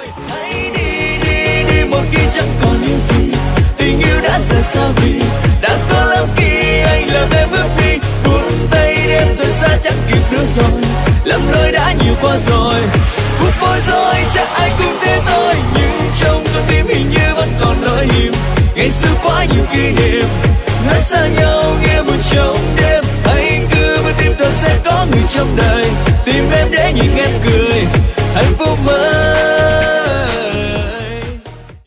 Hãy đi đi đi một khi chẳng còn những gì, tình yêu đã rời xa vì